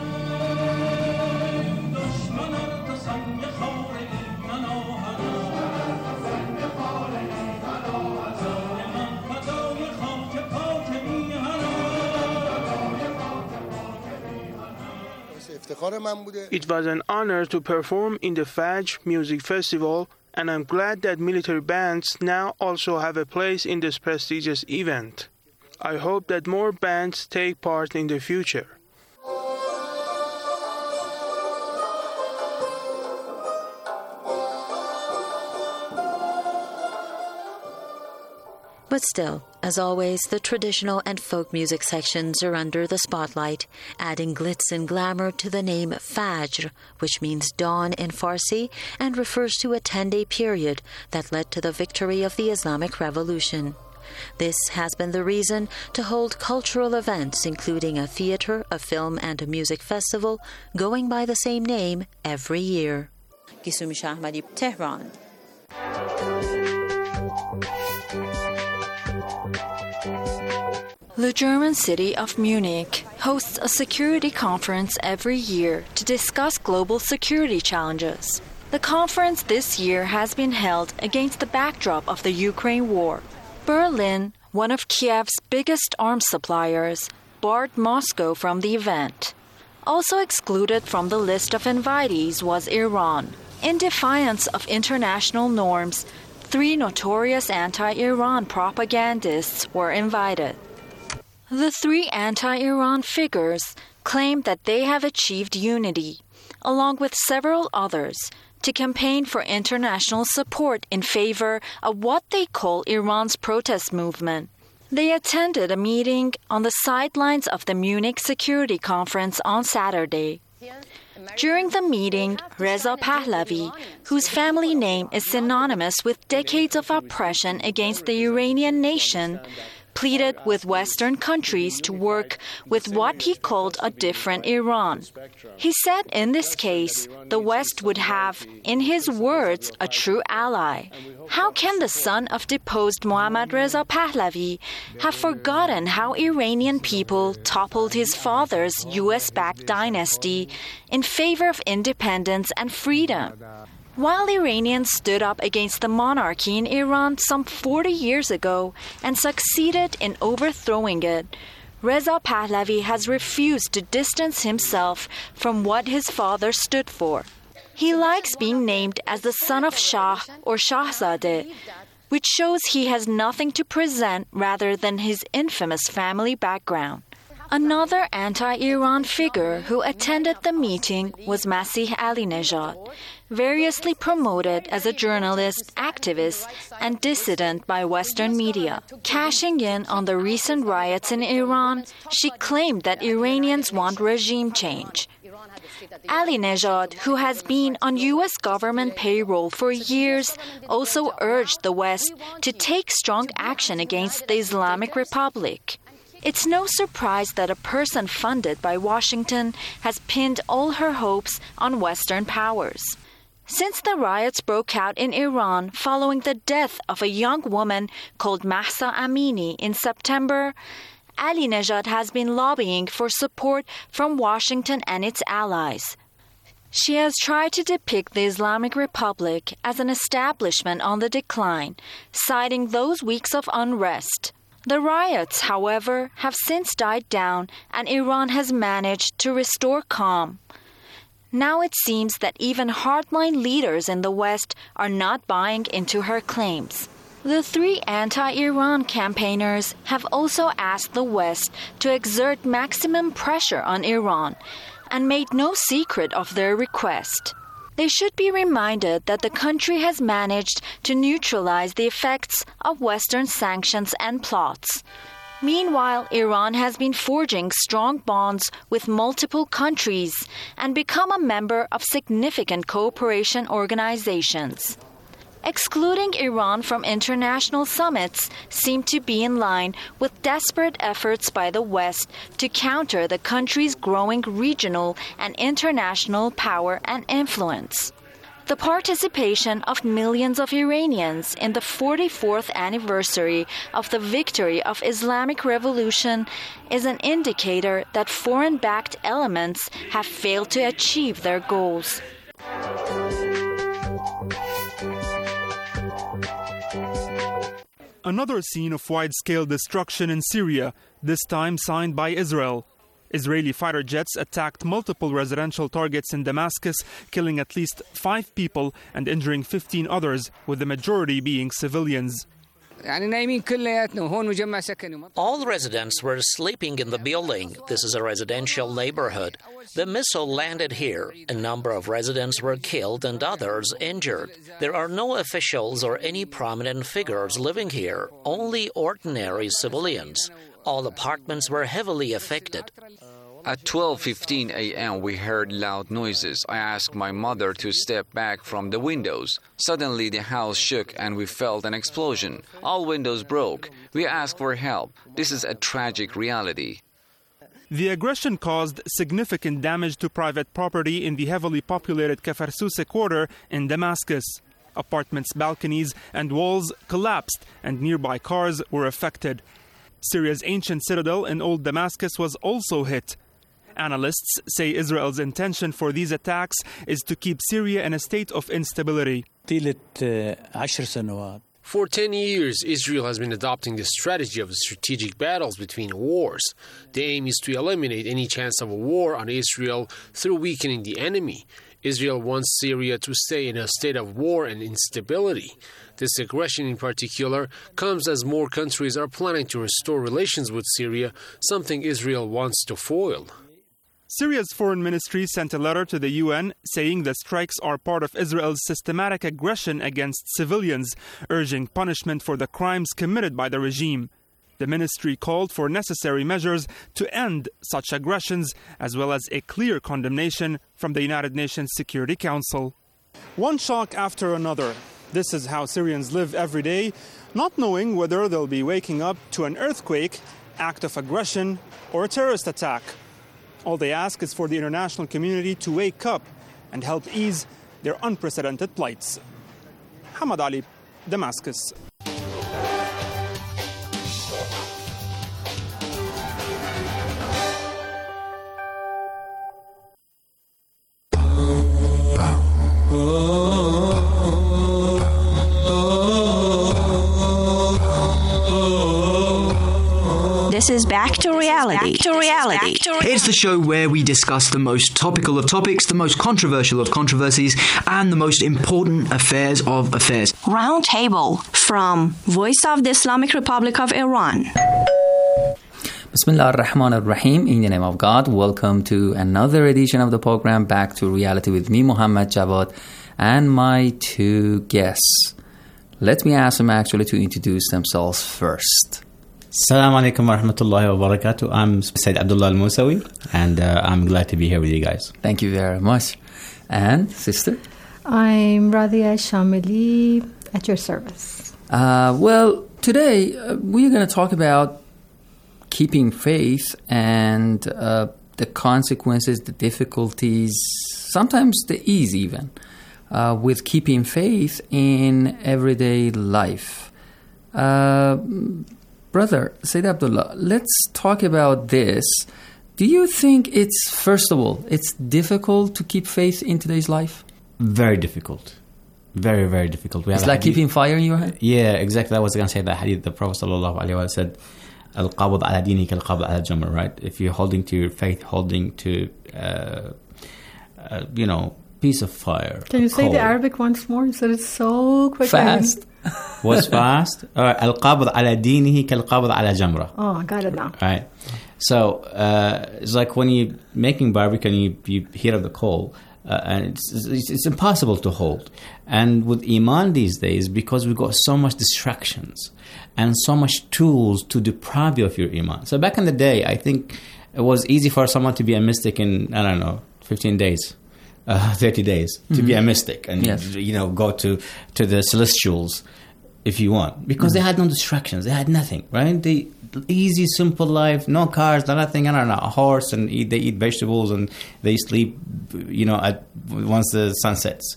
It was an honor to perform in the Fajr Music Festival, and I'm glad that military bands now also have a place in this prestigious event. I hope that more bands take part in the future. But still, as always, the traditional and folk music sections are under the spotlight, adding glitz and glamour to the name Fajr, which means dawn in Farsi and refers to a 10-day period that led to the victory of the Islamic Revolution. This has been the reason to hold cultural events, including a theater, a film, and a music festival, going by the same name every year. Gisumi Shahmadi, Tehran. The German city of Munich hosts a security conference every year to discuss global security challenges. The conference this year has been held against the backdrop of the Ukraine war. Berlin, one of Kiev's biggest arms suppliers, barred Moscow from the event. Also excluded from the list of invitees was Iran. In defiance of international norms, 3 notorious anti-Iran propagandists were invited. The 3 anti-Iran figures claim that they have achieved unity, along with several others, to campaign for international support in favor of what they call Iran's protest movement. They attended a meeting on the sidelines of the Munich Security Conference on Saturday. During the meeting, Reza Pahlavi, whose family name is synonymous with decades of oppression against the Iranian nation, pleaded with Western countries to work with what he called a different Iran. He said in this case, the West would have, in his words, a true ally. How can the son of deposed Mohammad Reza Pahlavi have forgotten how Iranian people toppled his father's US-backed dynasty in favor of independence and freedom? While Iranians stood up against the monarchy in Iran some 40 years ago and succeeded in overthrowing it, Reza Pahlavi has refused to distance himself from what his father stood for. He likes being named as the son of Shah or Shahzadeh, which shows he has nothing to present rather than his infamous family background. Another anti-Iran figure who attended the meeting was Masih Alinejad, variously promoted as a journalist, activist, and dissident by Western media. Cashing in on the recent riots in Iran, she claimed that Iranians want regime change. Alinejad, who has been on U.S. government payroll for years, also urged the West to take strong action against the Islamic Republic. It's no surprise that a person funded by Washington has pinned all her hopes on Western powers. Since the riots broke out in Iran following the death of a young woman called Mahsa Amini in September, Alinejad has been lobbying for support from Washington and its allies. She has tried to depict the Islamic Republic as an establishment on the decline, citing those weeks of unrest. The riots, however, have since died down and Iran has managed to restore calm. Now it seems that even hardline leaders in the West are not buying into her claims. The 3 anti-Iran campaigners have also asked the West to exert maximum pressure on Iran and made no secret of their request. they should be reminded that the country has managed to neutralize the effects of Western sanctions and plots. Meanwhile, Iran has been forging strong bonds with multiple countries and become a member of significant cooperation organizations. Excluding Iran from international summits seem to be in line with desperate efforts by the West to counter the country's growing regional and international power and influence. The participation of millions of Iranians in the 44th anniversary of the victory of Islamic Revolution is an indicator that foreign-backed elements have failed to achieve their goals. Another scene of wide-scale destruction in Syria, this time signed by Israel. Israeli fighter jets attacked multiple residential targets in Damascus, killing at least 5 people and injuring 15 others, with the majority being civilians. All residents were sleeping in the building. This is a residential neighborhood. The missile landed here. A number of residents were killed and others injured. There are no officials or any prominent figures living here, only ordinary civilians. All apartments were heavily affected. At 12:15 a.m., we heard loud noises. I asked my mother to step back from the windows. Suddenly, the house shook and we felt an explosion. All windows broke. We asked for help. This is a tragic reality. The aggression caused significant damage to private property in the heavily populated Kafar Sousa quarter in Damascus. Apartments' balconies and walls collapsed, and nearby cars were affected. Syria's ancient citadel in Old Damascus was also hit. Analysts say Israel's intention for these attacks is to keep Syria in a state of instability. For 10 years, Israel has been adopting the strategy of strategic battles between wars. The aim is to eliminate any chance of a war on Israel through weakening the enemy. Israel wants Syria to stay in a state of war and instability. This aggression in particular comes as more countries are planning to restore relations with Syria, something Israel wants to foil. Syria's foreign ministry sent a letter to the UN saying the strikes are part of Israel's systematic aggression against civilians, urging punishment for the crimes committed by the regime. The ministry called for necessary measures to end such aggressions, as well as a clear condemnation from the United Nations Security Council. One shock after another. This is how Syrians live every day, not knowing whether they'll be waking up to an earthquake, act of aggression, or a terrorist attack. All they ask is for the international community to wake up and help ease their unprecedented plights. Hamad Ali, Damascus. This is Back to Reality. It's the show where we discuss the most topical of topics, the most controversial of controversies, and the most important affairs of affairs. Round Table from Voice of the Islamic Republic of Iran. Bismillah ar-Rahman ar-Rahim. In the name of God, welcome to another edition of the program Back to Reality with me, Muhammad Jawad, and my two guests. Let me ask them actually to introduce themselves first. Assalamu alaikum wa rahmatullahi wa barakatuh. I'm Sayyid Abdullah al-Musawi, and I'm glad to be here with you guys. Thank you very much. And sister? I'm Radhia Shamili, at your service. Well, today we're going to talk about keeping faith and the consequences, the difficulties, sometimes the ease even, with keeping faith in everyday life. Brother Sayyid Abdullah, let's talk about this. Do you think it's, first of all, it's difficult to keep faith in today's life? Very difficult. Very, very difficult. It's like keeping fire in your hand? Yeah, exactly. I was going to say that hadith. The Prophet ﷺ said, Al-qabd ala dinika al-qabd ala jamr, right? If you're holding to your faith, holding to, piece of fire. Can you say the Arabic once more? You said it so quickly. Fast. Was fast? All right. Al-qabd ala dinihi kal-qabd ala jamra. Oh, I got it now. Right. So, it's like when you're making barbecue and you heat up the coal, and it's impossible to hold. And with Iman these days, because we've got so much distractions and so much tools to deprive you of your Iman. So back in the day, I think it was easy for someone to be a mystic in, 15 days, 30 days, to be a mystic and, go to the celestials if you want. Because they had no distractions. They had nothing, right? The easy, simple life, no cars, no nothing, a horse, and they eat vegetables, and they sleep, once the sun sets.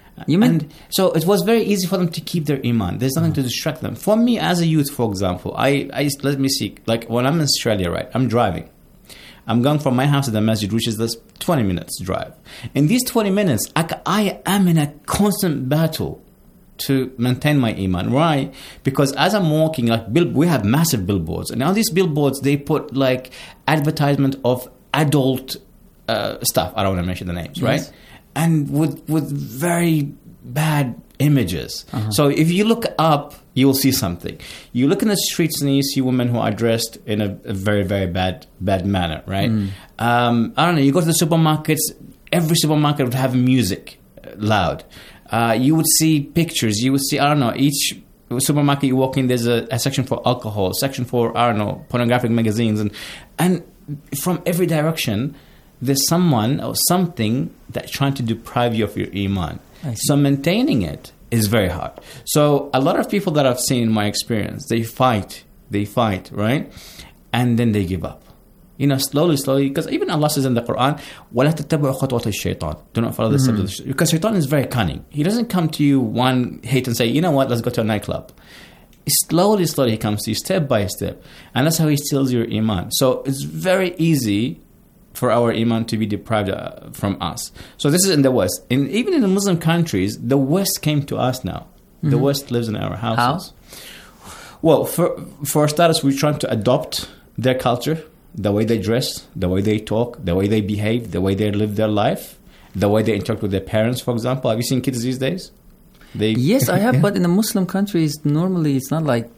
So it was very easy for them to keep their Iman. There's nothing to distract them. For me, as a youth, for example, let me see, like when I'm in Australia, right, I'm driving. I'm going from my house to the masjid, which is this 20 minutes drive. In these 20 minutes, I am in a constant battle to maintain my Iman. Why? Because as I'm walking, we have massive billboards. And now these billboards, they put like advertisement of adult stuff. I don't want to mention the names, right? Yes. And with very bad images. So if you look up, you will see something. You look in the streets and you see women who are dressed in a very, very bad manner, right? I don't know, you go to the supermarkets, every supermarket would have music loud. You would see pictures, you would see, each supermarket you walk in, there's a section for alcohol, a section for, pornographic magazines. And from every direction, there's someone or something that's trying to deprive you of your Iman. So maintaining it is very hard. So a lot of people that I've seen in my experience, they fight, right? And then they give up. Slowly, because even Allah says in the Quran, وَلَا تَتَّبِعُوا خُطْوَاتِ الشَّيْطَانِ. Do not follow the steps of the shaitan. Because shaitan is very cunning. He doesn't come to you one hit and say, you know what, let's go to a nightclub. Slowly he comes to you, step by step. And that's how he steals your Iman. So it's very easy for our Iman to be deprived from us. So this is in the West. Even in the Muslim countries, the West came to us now. The West lives in our houses. How? Well, for starters, we're trying to adopt their culture, the way they dress, the way they talk, the way they behave, the way they live their life, the way they interact with their parents, for example. Have you seen kids these days? Yes, I have, but in the Muslim countries, normally it's not like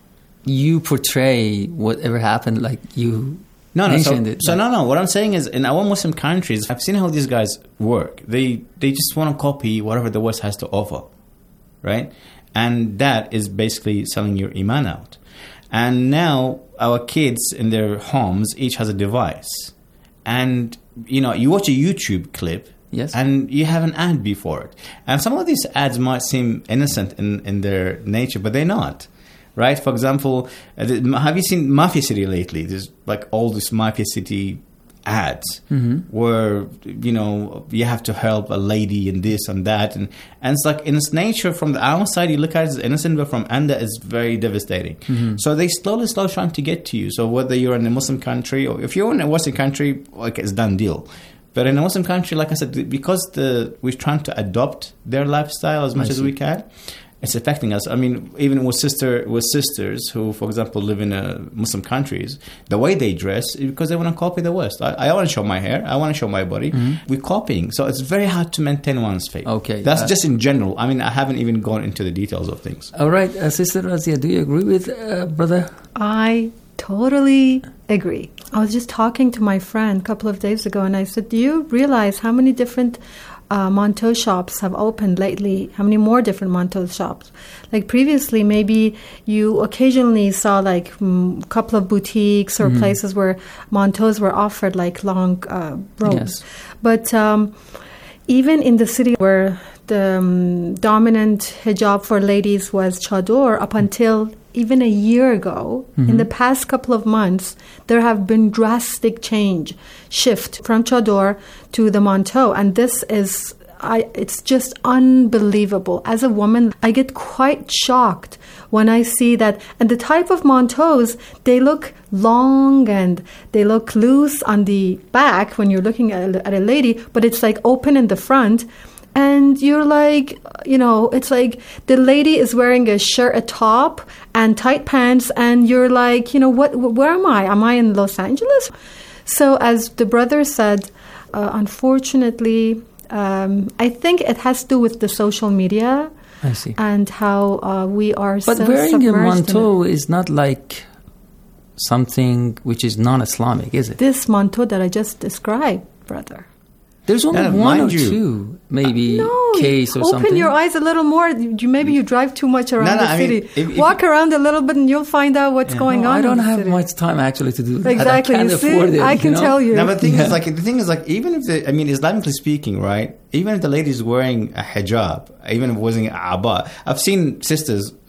you portray whatever happened, like you... No. What I'm saying is, in our Muslim countries, I've seen how these guys work. They just want to copy whatever the West has to offer, right? And that is basically selling your Iman out. And now our kids in their homes each has a device, and you watch a YouTube clip, yes, and you have an ad before it. And some of these ads might seem innocent in their nature, but they're not. Right? For example, have you seen Mafia City lately? There's like all this Mafia City ads where, you have to help a lady and this and that. And it's like in its nature, from the outside, you look at it as innocent, but from under, it's very devastating. So they slowly trying to get to you. So whether you're in a Muslim country or if you're in a Western country, it's done deal. But in a Muslim country, like I said, because we're trying to adopt their lifestyle as much as we can, it's affecting us. I mean, even with sisters who, for example, live in Muslim countries, the way they dress is because they want to copy the West. I want to show my hair. I want to show my body. We're copying. So it's very hard to maintain one's faith. Okay. That's just in general. I mean, I haven't even gone into the details of things. All right. Sister Razia, do you agree with brother? I totally agree. I was just talking to my friend a couple of days ago, and I said, do you realize how many different manteau shops have opened lately? How many more different manteau shops? Like previously, maybe you occasionally saw like a couple of boutiques or places where manteaus were offered, like long robes. Yes. But even in the city where the dominant hijab for ladies was chador, up until even a year ago, in the past couple of months, there have been drastic shift from chador to the manteau. And this is, it's just unbelievable. As a woman, I get quite shocked when I see that. And the type of manteaus, they look long and they look loose on the back when you're looking at a lady, but it's like open in the front. And you're like, it's like the lady is wearing a shirt, a top, and tight pants, and you're like, where am I? Am I in Los Angeles? So as the brother said, unfortunately, I think it has to do with the social media. I see. And how we are but so wearing a manteau is not like something which is non-Islamic, is it? This manteau that I just described, brother. There's only one or two, maybe, case or something. Open your eyes a little more. Maybe you drive too much around the city. If walk around a little bit and you'll find out what's going on. I don't have much time actually to do that. Exactly. I can't afford it. I can tell you. No, but the thing is, even if Islamically speaking, right? Even if the lady is wearing a hijab, even if it wasn't a abba, I've seen sisters